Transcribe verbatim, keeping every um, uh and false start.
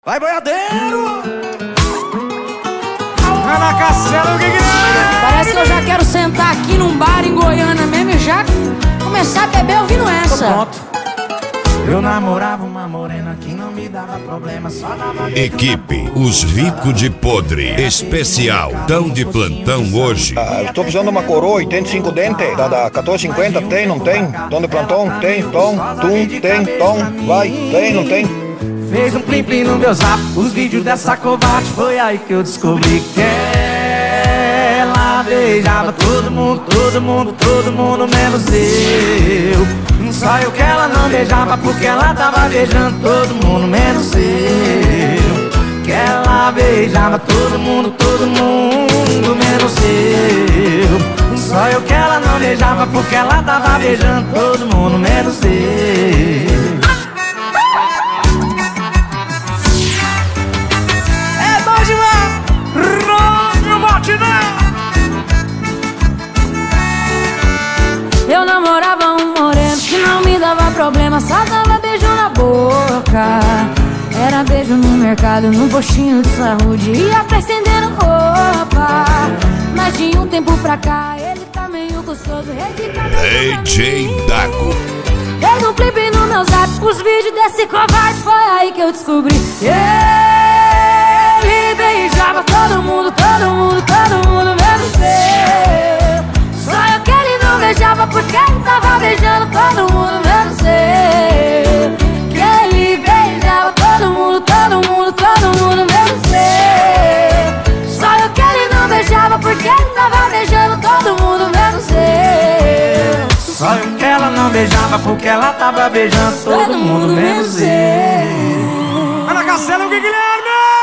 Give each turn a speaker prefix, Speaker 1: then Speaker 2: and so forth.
Speaker 1: Vai, boiadeiro! Vai na cacela, o que que é?
Speaker 2: Parece que eu já quero sentar aqui num bar em Goiânia mesmo e já começar a beber ouvindo essa.
Speaker 1: Tô pronto. Eu namorava uma morena que não me dava problema, só dava...
Speaker 3: Equipe Os Ricos de Podre Especial. Tão de plantão hoje.
Speaker 4: Ah, estou precisando de uma coroa e tem cinco dentes. Da, da quatorze cinquenta, tem, não tem? Tom de plantão, tem, tom, tum, tem, tom, vai, tem, não tem?
Speaker 1: Fez um plim plim no meu zap, os vídeos dessa covarde. Foi aí que eu descobri que ela beijava todo mundo, todo mundo, todo mundo, menos eu. Só eu que ela não beijava porque ela tava beijando todo mundo, menos eu. Que ela beijava todo mundo, todo mundo, menos eu. Só eu que ela não beijava porque ela tava beijando todo mundo, menos eu.
Speaker 2: Eu namorava um moreno que não me dava problema, só dava beijo na boca. Era beijo no mercado, no postinho de saúde, ia pra estendendo roupa. Mas de um tempo pra cá, ele tá meio gostoso.
Speaker 3: D J Dago.
Speaker 2: Fez um clipe no meu zap, os vídeos desse covarde. Foi aí que eu descobri que ele beijava todo mundo, todo mundo, todo mundo, menos eu. Só eu que ele não beijava porque ele tava beijando todo mundo, menos eu. Que ele beijava todo mundo, todo mundo, todo mundo, menos eu. Só eu que ele não beijava porque ele tava beijando todo mundo, menos eu.
Speaker 1: Só eu que ela não beijava porque ela tava beijando todo, todo mundo, menos eu. Ana Castelo, o que Guilherme?